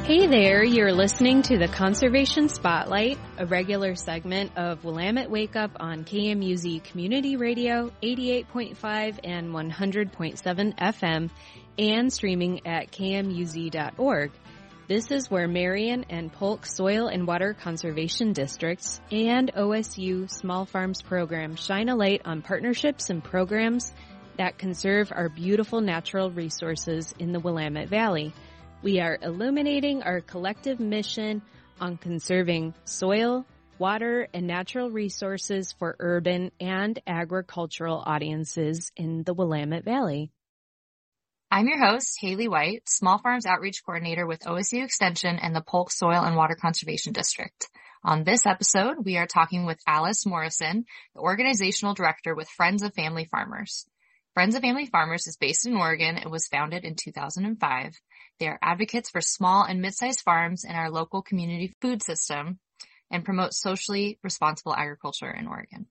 Hey there, you're listening to the Conservation Spotlight, a regular segment of Willamette Wake Up on KMUZ Community Radio 88.5 and 100.7 FM and streaming at kmuz.org. This is where Marion and Polk Soil and Water Conservation Districts and OSU Small Farms Program shine a light on partnerships and programs that conserve our beautiful natural resources in the Willamette Valley. We are illuminating our collective mission on conserving soil, water, and natural resources for urban and agricultural audiences in the Willamette Valley. I'm your host, Haley White, Small Farms Outreach Coordinator with OSU Extension and the Polk Soil and Water Conservation District. On this episode, we are talking with Alice Morrison, the Organizational Director with Friends of Family Farmers. Friends of Family Farmers is based in Oregon and was founded in 2005. They are advocates for small and mid-sized farms in our local community food system and promote socially responsible agriculture in Oregon.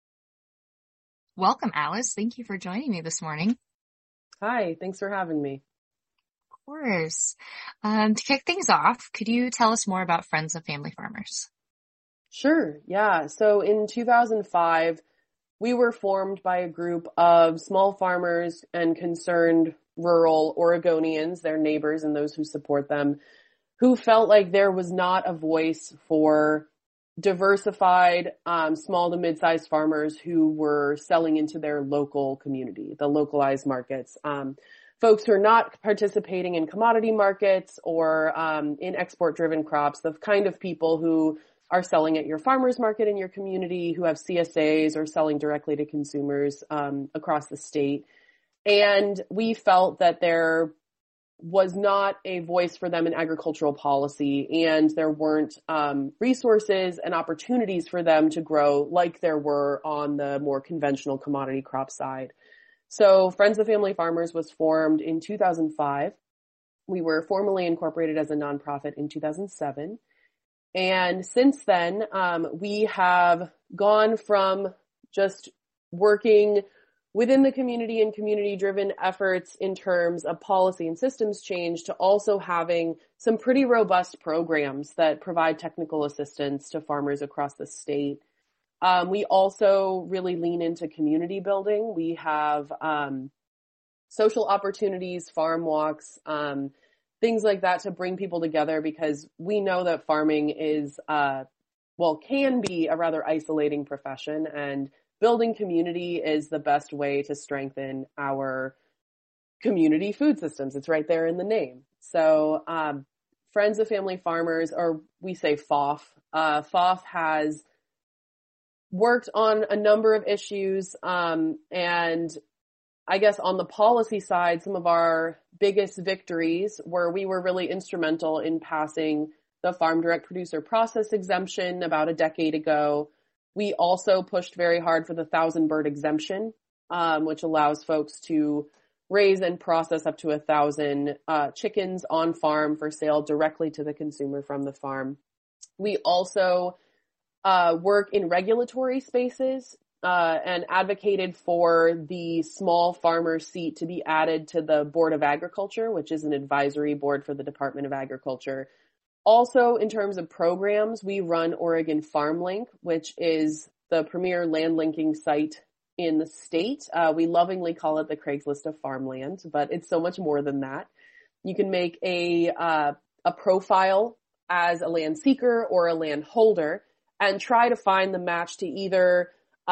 Welcome, Alice. Thank you for joining me this morning. Hi, thanks for having me. Of course. To kick things off, could you tell us more about Friends of Family Farmers? Sure, yeah. So in 2005, we were formed by a group of small farmers and concerned rural Oregonians, their neighbors and those who support them, who felt like there was not a voice for diversified, small to mid-sized farmers who were selling into their local community, the localized markets. Folks who are not participating in commodity markets or in export-driven crops, the kind of people who are selling at your farmer's market in your community, who have CSAs or selling directly to consumers across the state. And we felt that there was not a voice for them in agricultural policy, and there weren't resources and opportunities for them to grow like there were on the more conventional commodity crop side. So Friends of Family Farmers was formed in 2005. We were formally incorporated as a nonprofit in 2007. And since then, we have gone from just working within the community and community-driven efforts in terms of policy and systems change to also having some pretty robust programs that provide technical assistance to farmers across the state. We also really lean into community building. We have social opportunities, farm walks, things like that to bring people together, because we know that farming is, can be a rather isolating profession, and building community is the best way to strengthen our community food systems. It's right there in the name. So, Friends of Family Farmers, or we say FOF, FOF has worked on a number of issues, and I guess on the policy side, some of our biggest victories were we were really instrumental in passing the Farm Direct Producer Process exemption about a decade ago. We also pushed very hard for the 1,000-bird exemption, which allows folks to raise and process up to 1,000 chickens on farm for sale directly to the consumer from the farm. We also work in regulatory spaces and advocated for the small farmer seat to be added to the Board of Agriculture, which is an advisory board for the Department of Agriculture. Also, in terms of programs, we run Oregon FarmLink, which is the premier land linking site in the state. We lovingly call it the Craigslist of farmland, but it's so much more than that. You can make a profile as a land seeker or a land holder and try to find the match to either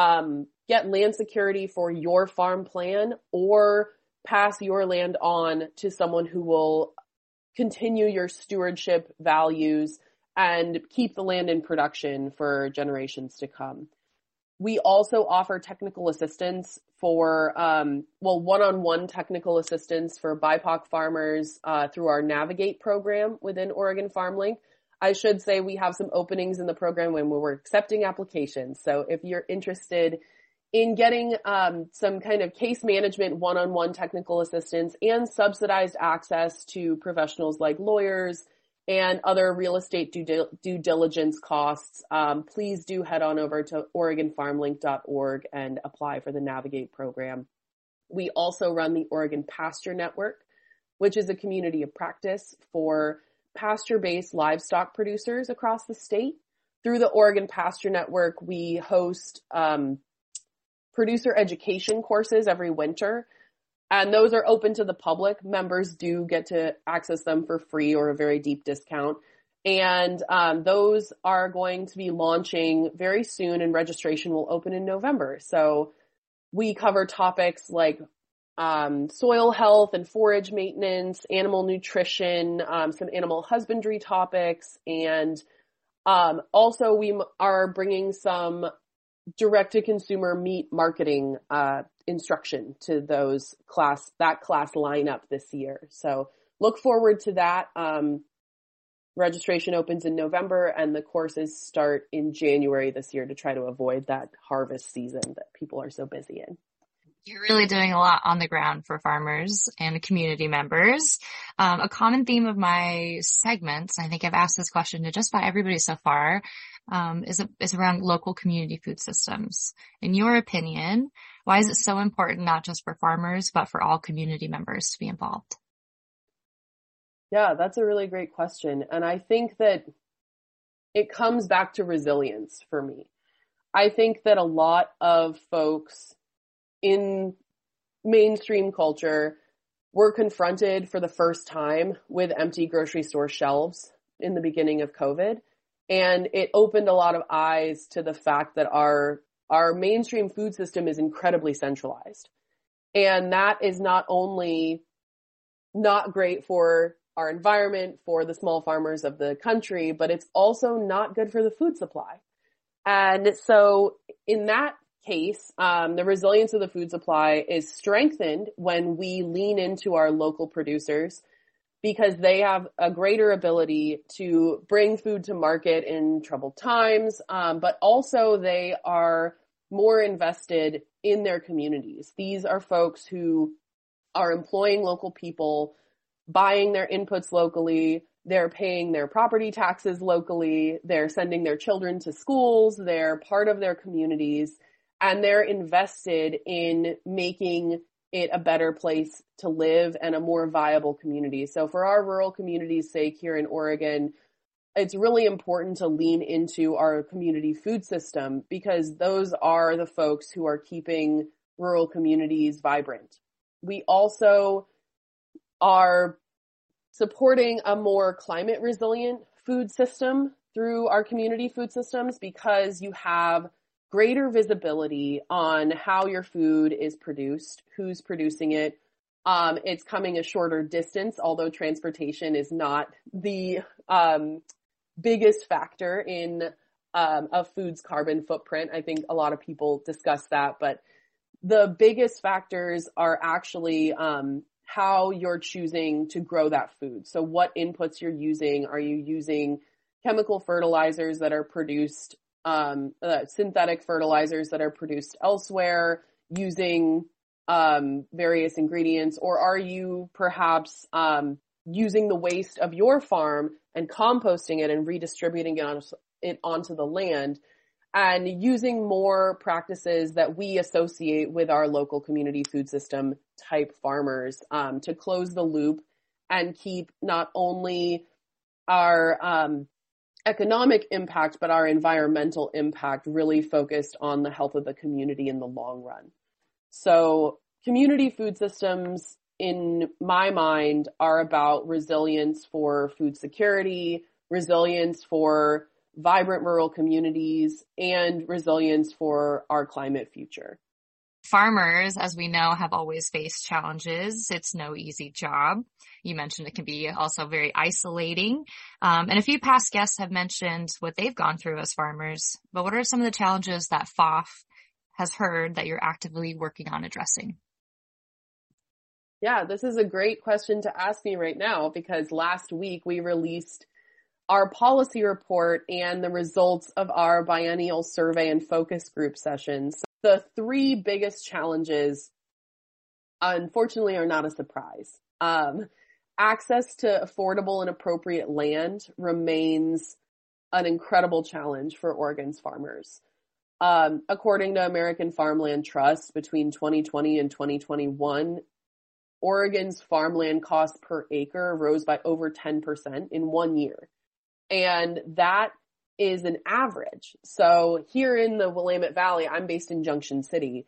get land security for your farm plan or pass your land on to someone who will continue your stewardship values and keep the land in production for generations to come. We also offer technical assistance for, one-on-one technical assistance for BIPOC farmers through our Navigate program within Oregon FarmLink. I should say we have some openings in the program when we're accepting applications. So if you're interested in getting some kind of case management one-on-one technical assistance and subsidized access to professionals like lawyers and other real estate due diligence costs, please do head on over to OregonFarmLink.org and apply for the Navigate program. We also run the Oregon Pasture Network, which is a community of practice for pasture-based livestock producers across the state. Through the Oregon Pasture Network, we host producer education courses every winter, and those are open to the public. Members do get to access them for free or a very deep discount. And those are going to be launching very soon, and registration will open in November. So we cover topics like soil health and forage maintenance, animal nutrition, some animal husbandry topics, and also we are bringing some direct-to-consumer meat marketing instruction to that class lineup this year. So look forward to that. Registration opens in November, and the courses start in January this year to try to avoid that harvest season that people are so busy in. You're really doing a lot on the ground for farmers and community members. A common theme of my segments, I think I've asked this question to just about everybody so far, is around local community food systems. In your opinion, why is it so important not just for farmers, but for all community members to be involved? Yeah, that's a really great question. And I think that it comes back to resilience for me. I think that a lot of folks in mainstream culture were confronted for the first time with empty grocery store shelves in the beginning of COVID. And it opened a lot of eyes to the fact that our mainstream food system is incredibly centralized. And that is not only not great for our environment, for the small farmers of the country, but it's also not good for the food supply. And so in that case, the resilience of the food supply is strengthened when we lean into our local producers, because they have a greater ability to bring food to market in troubled times, but also they are more invested in their communities. These are folks who are employing local people, buying their inputs locally, they're paying their property taxes locally, they're sending their children to schools, they're part of their communities, and they're invested in making it a better place to live and a more viable community. So for our rural community's sake here in Oregon, it's really important to lean into our community food system, because those are the folks who are keeping rural communities vibrant. We also are supporting a more climate resilient food system through our community food systems, because you have greater visibility on how your food is produced, who's producing it. It's coming a shorter distance, although transportation is not the biggest factor in a food's carbon footprint. I think a lot of people discuss that, but the biggest factors are actually how you're choosing to grow that food. So what inputs you're using. Are you using chemical fertilizers that are produced, synthetic fertilizers that are produced elsewhere, using various ingredients, or are you perhaps using the waste of your farm and composting it and redistributing it onto the land, and using more practices that we associate with our local community food system type farmers to close the loop and keep not only our economic impact, but our environmental impact really focused on the health of the community in the long run. So community food systems, in my mind, are about resilience for food security, resilience for vibrant rural communities, and resilience for our climate future. Farmers, as we know, have always faced challenges. It's no easy job. You mentioned it can be also very isolating. And a few past guests have mentioned what they've gone through as farmers. But what are some of the challenges that FOF has heard that you're actively working on addressing? Yeah, this is a great question to ask me right now, because last week we released our policy report and the results of our biennial survey and focus group sessions. The three biggest challenges, unfortunately, are not a surprise. Access to affordable and appropriate land remains an incredible challenge for Oregon's farmers. According to American Farmland Trust, between 2020 and 2021, Oregon's farmland cost per acre rose by over 10% in 1 year. And that is an average. So here in the Willamette Valley, I'm based in Junction City.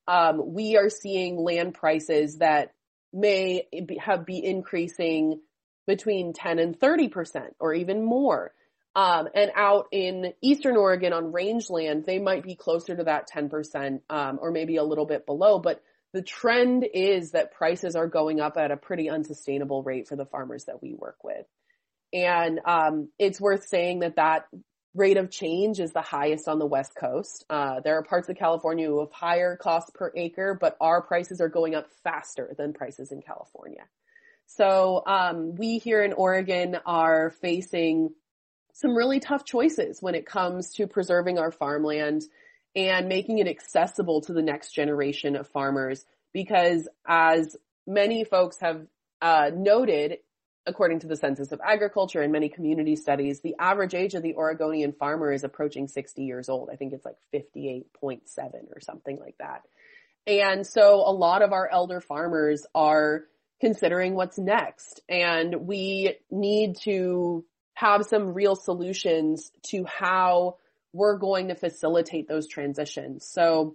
We are seeing land prices that may be increasing between 10 and 30% or even more. And out in Eastern Oregon on rangeland, they might be closer to that 10%, or maybe a little bit below. But the trend is that prices are going up at a pretty unsustainable rate for the farmers that we work with. And, it's worth saying that rate of change is the highest on the West Coast. There are parts of California who have higher costs per acre, but our prices are going up faster than prices in California. So, we here in Oregon are facing some really tough choices when it comes to preserving our farmland and making it accessible to the next generation of farmers, because as many folks have noted, according to the Census of Agriculture and many community studies, the average age of the Oregonian farmer is approaching 60 years old. I think it's like 58.7 or something like that. And so a lot of our elder farmers are considering what's next, and we need to have some real solutions to how we're going to facilitate those transitions. So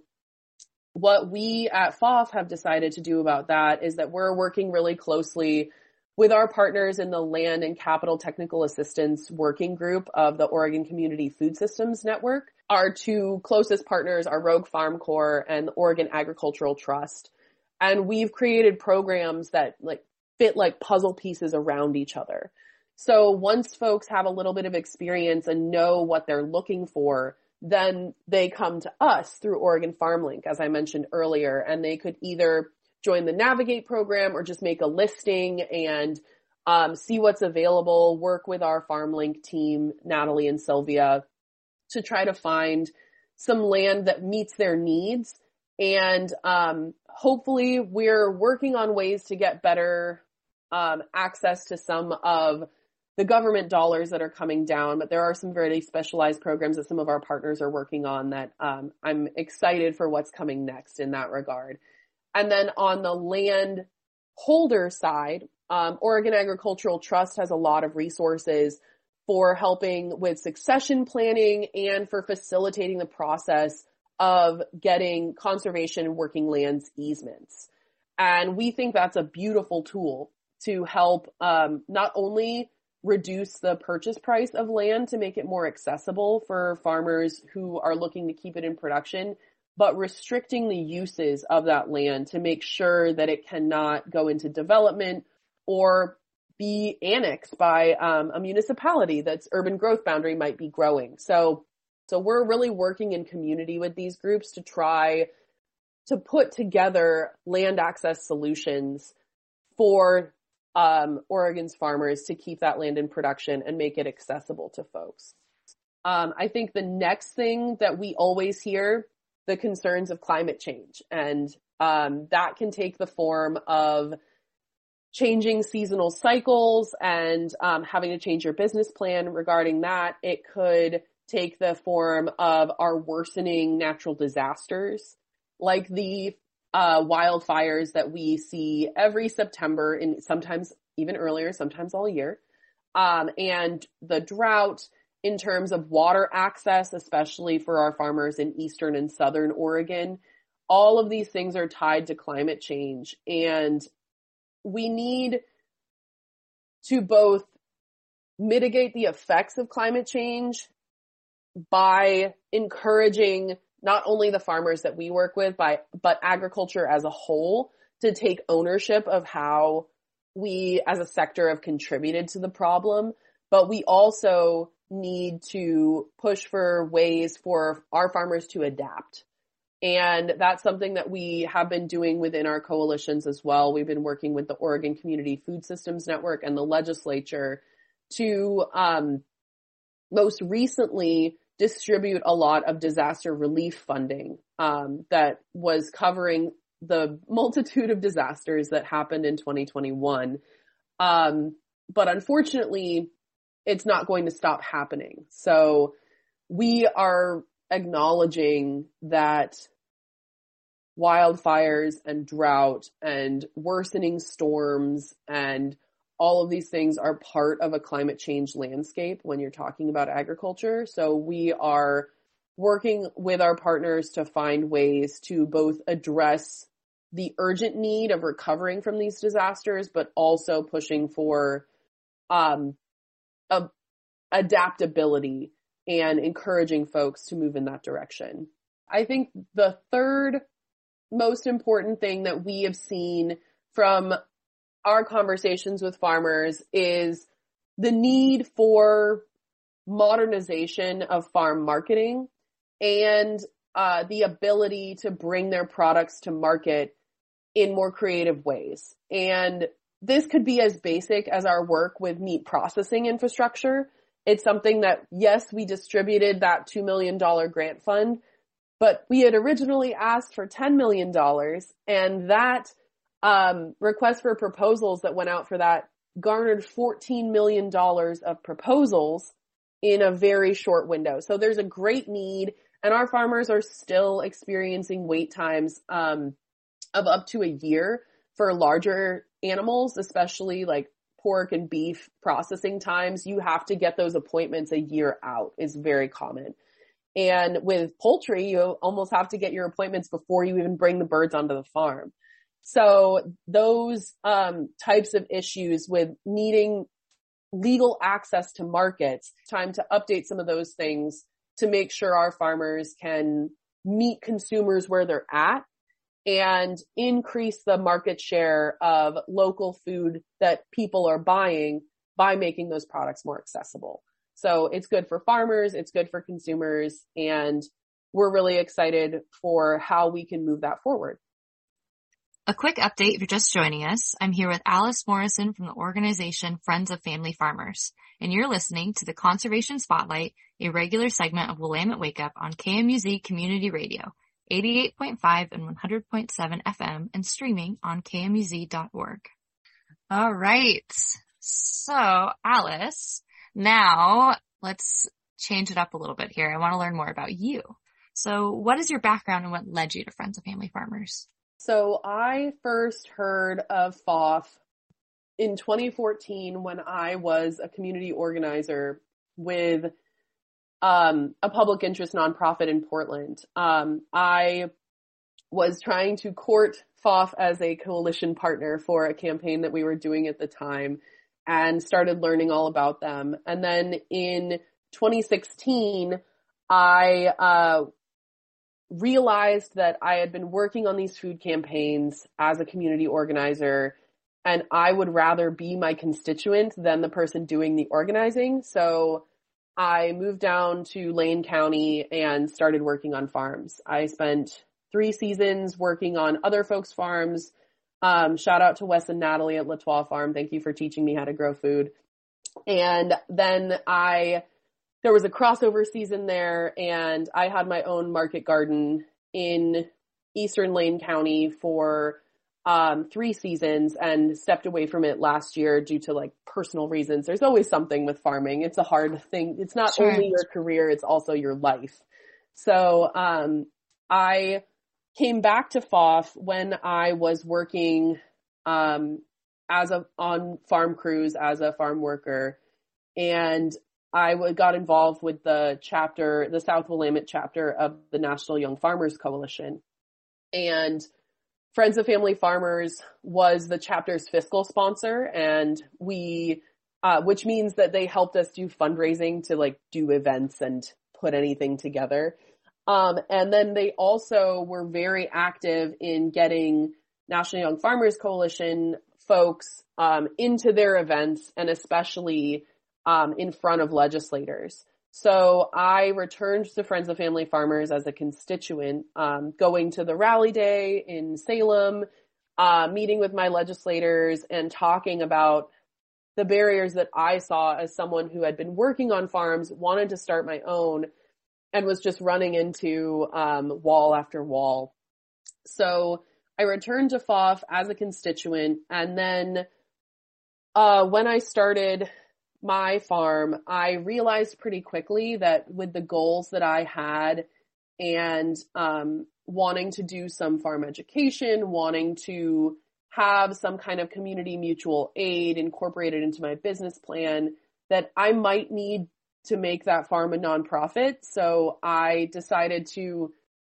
what we at FOF have decided to do about that is that we're working really closely with our partners in the Land and Capital Technical Assistance Working Group of the Oregon Community Food Systems Network. Our two closest partners are Rogue Farm Corps and the Oregon Agricultural Trust. And we've created programs that fit like puzzle pieces around each other. So once folks have a little bit of experience and know what they're looking for, then they come to us through Oregon FarmLink, as I mentioned earlier, and they could either join the Navigate program or just make a listing and see what's available, work with our FarmLink team, Natalie and Sylvia, to try to find some land that meets their needs. And hopefully we're working on ways to get better access to some of the government dollars that are coming down, but there are some very specialized programs that some of our partners are working on that I'm excited for what's coming next in that regard. And then on the land holder side, Oregon Agricultural Trust has a lot of resources for helping with succession planning and for facilitating the process of getting conservation working lands easements. And we think that's a beautiful tool to help not only reduce the purchase price of land to make it more accessible for farmers who are looking to keep it in production, but restricting the uses of that land to make sure that it cannot go into development or be annexed by a municipality that's urban growth boundary might be growing. So we're really working in community with these groups to try to put together land access solutions for Oregon's farmers to keep that land in production and make it accessible to folks. I think the next thing that we always hear, the concerns of climate change, and that can take the form of changing seasonal cycles and having to change your business plan regarding that. It could take the form of our worsening natural disasters, like the wildfires that we see every September, and sometimes even earlier, sometimes all year, and the drought in terms of water access, especially for our farmers in Eastern and Southern Oregon. All of these things are tied to climate change, and we need to both mitigate the effects of climate change by encouraging not only the farmers that we work with, but agriculture as a whole to take ownership of how we as a sector have contributed to the problem. But we also need to push for ways for our farmers to adapt. And that's something that we have been doing within our coalitions as well. We've been working with the Oregon Community Food Systems Network and the legislature to most recently distribute a lot of disaster relief funding that was covering the multitude of disasters that happened in 2021. But unfortunately, it's not going to stop happening. So we are acknowledging that wildfires and drought and worsening storms, and all of these things are part of a climate change landscape when you're talking about agriculture. So we are working with our partners to find ways to both address the urgent need of recovering from these disasters, but also pushing for adaptability and encouraging folks to move in that direction. I think the third most important thing that we have seen from our conversations with farmers is the need for modernization of farm marketing and the ability to bring their products to market in more creative ways. And this could be as basic as our work with meat processing infrastructure. It's something that, yes, we distributed that $2 million grant fund, but we had originally asked for $10 million, and that request for proposals that went out for that garnered $14 million of proposals in a very short window. So there's a great need, and our farmers are still experiencing wait times of up to a year for larger animals, especially like pork and beef processing times. You have to get those appointments a year out is very common. And with poultry, you almost have to get your appointments before you even bring the birds onto the farm. So those types of issues with needing legal access to markets, time to update some of those things to make sure our farmers can meet consumers where they're at and increase the market share of local food that people are buying by making those products more accessible. So it's good for farmers, it's good for consumers, and we're really excited for how we can move that forward. A quick update if you're just joining us. I'm here with Alice Morrison from the organization Friends of Family Farmers, and you're listening to the Conservation Spotlight, a regular segment of Willamette Wake Up on KMUZ Community Radio, 88.5 and 100.7 FM, and streaming on kmuz.org. All right. So, Alice, now let's change it up a little bit here. I want to learn more about you. So what is your background and what led you to Friends of Family Farmers? So I first heard of FOF in 2014 when I was a community organizer with a public interest nonprofit in Portland. I was trying to court FOF as a coalition partner for a campaign that we were doing at the time and started learning all about them. And then in 2016, I realized that I had been working on these food campaigns as a community organizer, and I would rather be my constituent than the person doing the organizing. So I moved down to Lane County and started working on farms. I spent 3 seasons working on other folks' farms. Shout out to Wes and Natalie at Latois Farm. Thank you for teaching me how to grow food. And then there was a crossover season there, and I had my own market garden in Eastern Lane County for 3 seasons and stepped away from it last year due to like personal reasons. There's always something with farming. It's a hard thing. It's not only your career, it's also your life. So I came back to FOF when I was working on farm crews as a farm worker, and I got involved with the South Willamette chapter of the National Young Farmers Coalition. And Friends of Family Farmers was the chapter's fiscal sponsor, and which means that they helped us do fundraising to like do events and put anything together. And then they also were very active in getting National Young Farmers Coalition folks into their events, and especially in front of legislators. So I returned to Friends of Family Farmers as a constituent, going to the rally day in Salem, meeting with my legislators and talking about the barriers that I saw as someone who had been working on farms, wanted to start my own, and was just running into wall after wall. So I returned to FOF as a constituent, and then when I started my farm, I realized pretty quickly that with the goals that I had and wanting to do some farm education, wanting to have some kind of community mutual aid incorporated into my business plan, that I might need to make that farm a nonprofit. So I decided to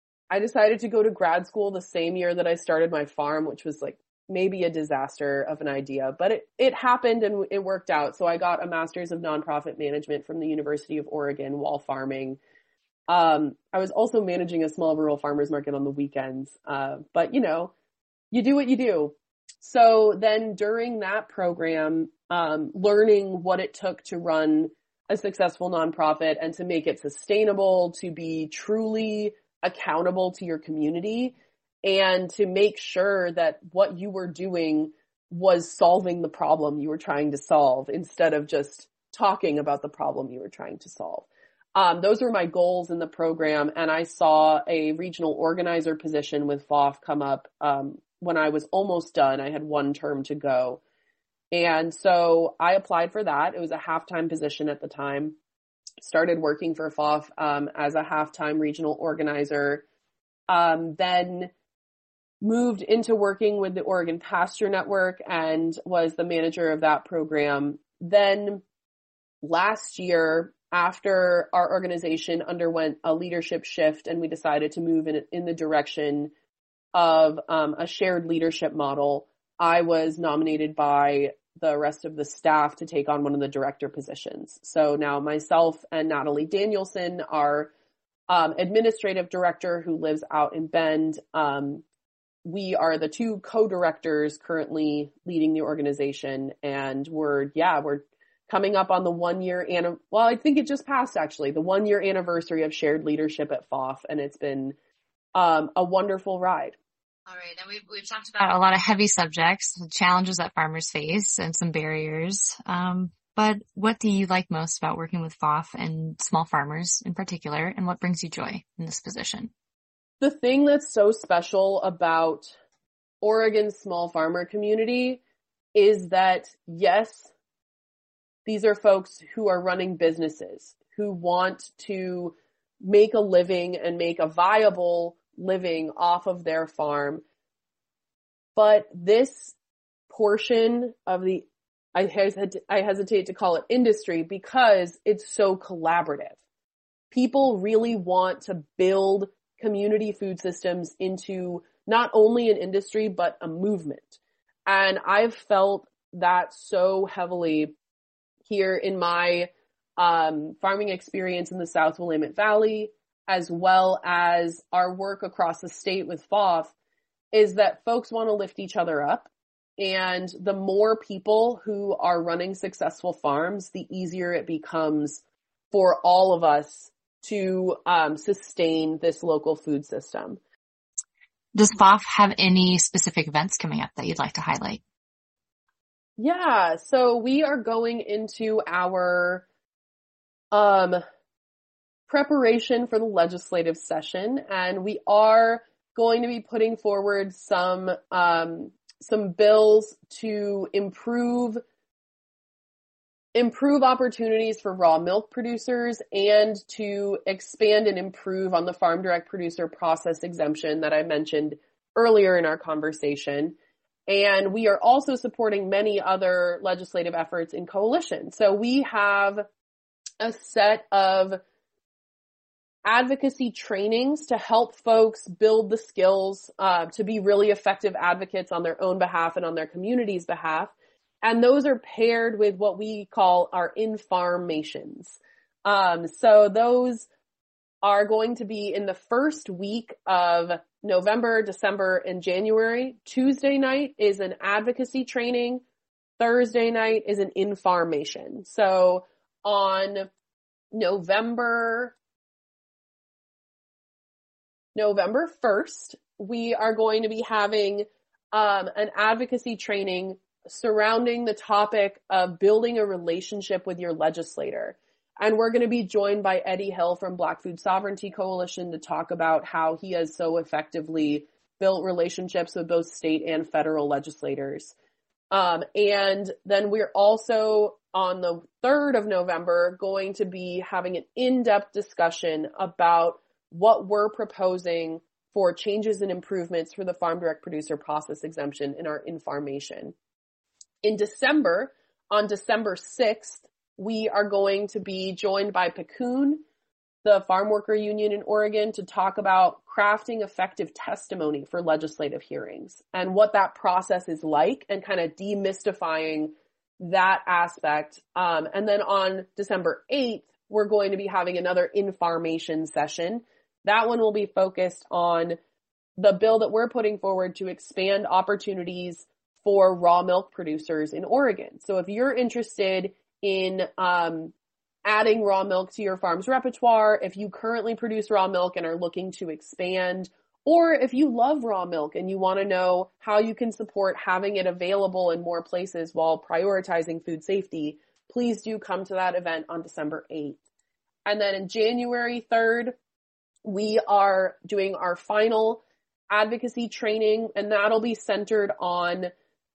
go to grad school the same year that I started my farm, which was like maybe a disaster of an idea, but it happened and it worked out. So I got a master's of nonprofit management from the University of Oregon while farming. I was also managing a small rural farmers market on the weekends. But you know, you do what you do. So then during that program, learning what it took to run a successful nonprofit and to make it sustainable, to be truly accountable to your community, and to make sure that what you were doing was solving the problem you were trying to solve instead of just talking about the problem you were trying to solve. Those were my goals in the program, and I saw a regional organizer position with FOF come up when I was almost done. I had one term to go. And so I applied for that. It was a half-time position at the time. Started working for FOF as a half-time regional organizer. Then moved into working with the Oregon Pasture Network and was the manager of that program. Then last year, after our organization underwent a leadership shift and we decided to move in the direction of a shared leadership model, I was nominated by the rest of the staff to take on one of the director positions. So now myself and Natalie Danielson, our administrative director who lives out in Bend, we are the two co-directors currently leading the organization, and we're coming up on the 1 year I think it just passed actually, the 1 year anniversary of shared leadership at FOF, and it's been a wonderful ride. All right. And we've talked about a lot of heavy subjects, the challenges that farmers face and some barriers. But what do you like most about working with FOF and small farmers in particular, and what brings you joy in this position? The thing that's so special about Oregon's small farmer community is that, yes, these are folks who are running businesses, who want to make a living and make a viable living off of their farm. But this portion of I hesitate to call it industry because it's so collaborative. People really want to build community food systems into not only an industry, but a movement. And I've felt that so heavily here in my farming experience in the South Willamette Valley, as well as our work across the state with FOF, is that folks want to lift each other up. And the more people who are running successful farms, the easier it becomes for all of us to sustain this local food system. Does FOF have any specific events coming up that you'd like to highlight? Yeah, so we are going into our preparation for the legislative session, and we are going to be putting forward some bills to improve opportunities for raw milk producers and to expand and improve on the farm direct producer process exemption that I mentioned earlier in our conversation. And we are also supporting many other legislative efforts in coalition. So we have a set of advocacy trainings to help folks build the skills to be really effective advocates on their own behalf and on their community's behalf. And those are paired with what we call our informations. So those are going to be in the first week of November, December, and January. Tuesday night is an advocacy training. Thursday night is an information. So on November 1st, we are going to be having an advocacy training surrounding the topic of building a relationship with your legislator. And we're going to be joined by Eddie Hill from Black Food Sovereignty Coalition to talk about how he has so effectively built relationships with both state and federal legislators. And then we're also on the 3rd of November going to be having an in-depth discussion about what we're proposing for changes and improvements for the farm direct producer process exemption in our information. In December, on December 6th, we are going to be joined by PCUN, the Farm Worker Union in Oregon, to talk about crafting effective testimony for legislative hearings and what that process is like and kind of demystifying that aspect. And then on December 8th, we're going to be having another information session. That one will be focused on the bill that we're putting forward to expand opportunities for raw milk producers in Oregon. So if you're interested in adding raw milk to your farm's repertoire, if you currently produce raw milk and are looking to expand, or if you love raw milk and you want to know how you can support having it available in more places while prioritizing food safety, please do come to that event on December 8th. And then in January 3rd, we are doing our final advocacy training, and that'll be centered on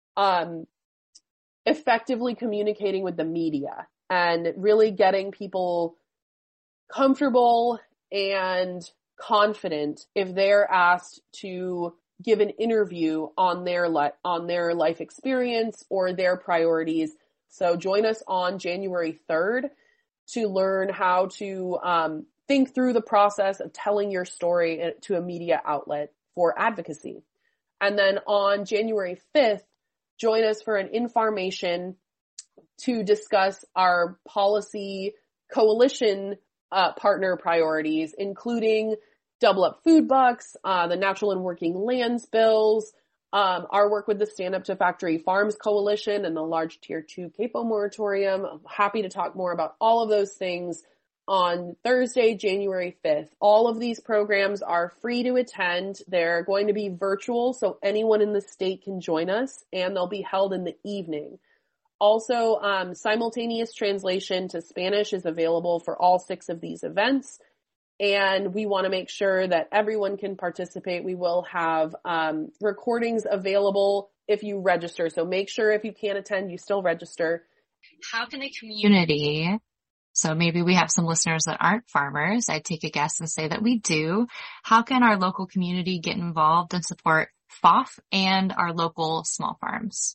effectively communicating with the media and really getting people comfortable and confident if they're asked to give an interview on their life experience or their priorities. So join us on January 3rd to learn how to think through the process of telling your story to a media outlet for advocacy. And then on January 5th, join us for an information to discuss our policy coalition partner priorities, including Double Up Food Bucks, the Natural and Working Lands bills, our work with the Stand Up to Factory Farms Coalition and the Large Tier 2 CAPO moratorium. I'm happy to talk more about all of those things on Thursday, January 5th. All of these programs are free to attend. They're going to be virtual, so anyone in the state can join us, and they'll be held in the evening. Also, simultaneous translation to Spanish is available for all 6 of these events, and we want to make sure that everyone can participate. We will have recordings available if you register, so make sure if you can't attend, you still register. How can the community, so maybe we have some listeners that aren't farmers, I'd take a guess and say that we do, how can our local community get involved and support FOF and our local small farms?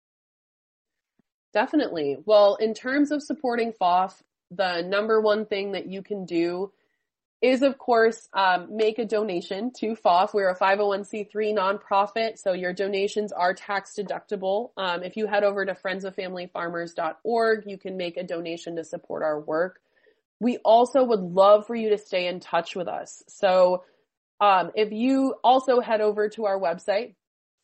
Definitely. Well, in terms of supporting FOF, the number one thing that you can do is, of course, make a donation to FOF. We're a 501c3 nonprofit, so your donations are tax deductible. If you head over to friendsofamilyfarmers.org, you can make a donation to support our work. We also would love for you to stay in touch with us. So if you also head over to our website,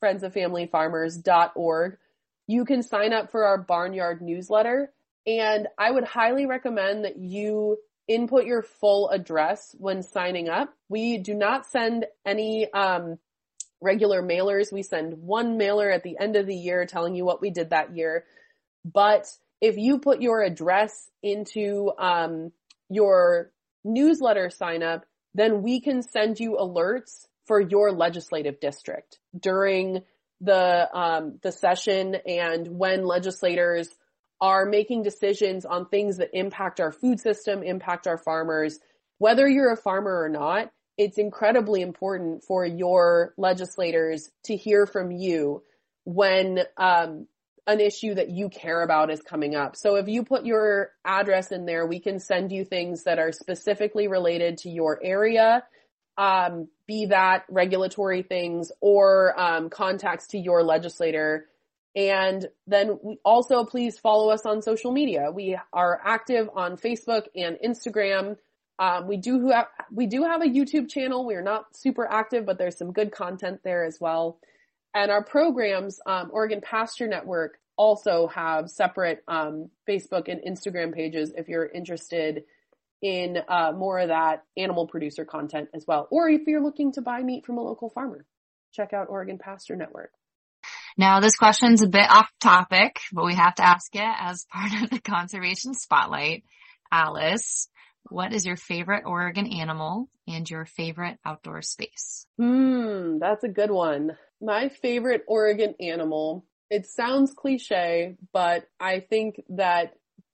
friendsofamilyfarmers.org, you can sign up for our Barnyard newsletter, and I would highly recommend that you input your full address when signing up. We do not send any regular mailers. We send one mailer at the end of the year telling you what we did that year. But if you put your address into your newsletter sign up, then we can send you alerts for your legislative district during the session and when legislators are making decisions on things that impact our food system, impact our farmers. Whether you're a farmer or not, it's incredibly important for your legislators to hear from you when an issue that you care about is coming up. So if you put your address in there, we can send you things that are specifically related to your area, be that regulatory things or contacts to your legislator. And then we also please follow us on social media. We are active on Facebook and Instagram. We do have a YouTube channel. We're not super active, but there's some good content there as well. And our programs, Oregon Pasture Network, also have separate Facebook and Instagram pages if you're interested in more of that animal producer content as well. Or if you're looking to buy meat from a local farmer, check out Oregon Pasture Network. Now, this question's a bit off topic, but we have to ask it as part of the Conservation Spotlight. Alice, what is your favorite Oregon animal and your favorite outdoor space? That's a good one. My favorite Oregon animal, it sounds cliche, but I think that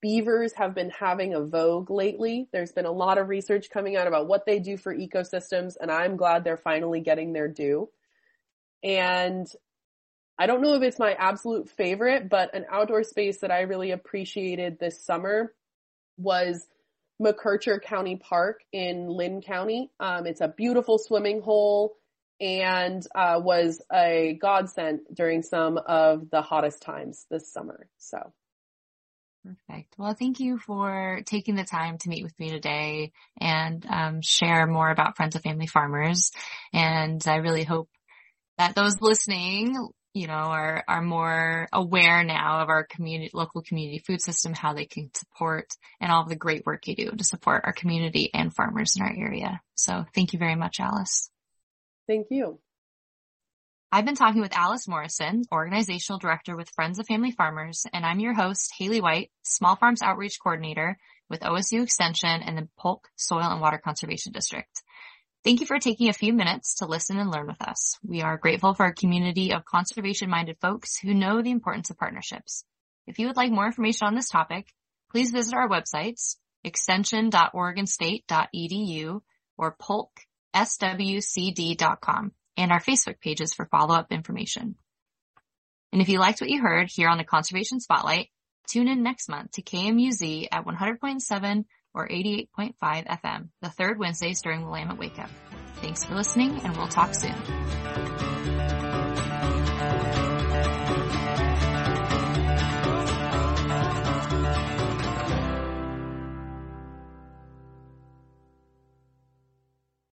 beavers have been having a vogue lately. There's been a lot of research coming out about what they do for ecosystems, and I'm glad they're finally getting their due. And I don't know if it's my absolute favorite, but an outdoor space that I really appreciated this summer was McKercher County Park in Lynn County. It's a beautiful swimming hole and was a godsend during some of the hottest times this summer. So. Perfect. Well, thank you for taking the time to meet with me today and share more about Friends of Family Farmers. And I really hope that those listening, are more aware now of our local community food system, how they can support, and all of the great work you do to support our community and farmers in our area. So thank you very much, Alice. Thank you. I've been talking with Alice Morrison, Organizational Director with Friends of Family Farmers, and I'm your host, Haley White, Small Farms Outreach Coordinator with OSU Extension and the Polk Soil and Water Conservation District. Thank you for taking a few minutes to listen and learn with us. We are grateful for a community of conservation-minded folks who know the importance of partnerships. If you would like more information on this topic, please visit our websites, extension.oregonstate.edu or polkswcd.com. and our Facebook pages for follow-up information. And if you liked what you heard here on the Conservation Spotlight, tune in next month to KMUZ at 100.7 or 88.5 FM, the third Wednesdays during Willamette Wake Up. Thanks for listening, and we'll talk soon.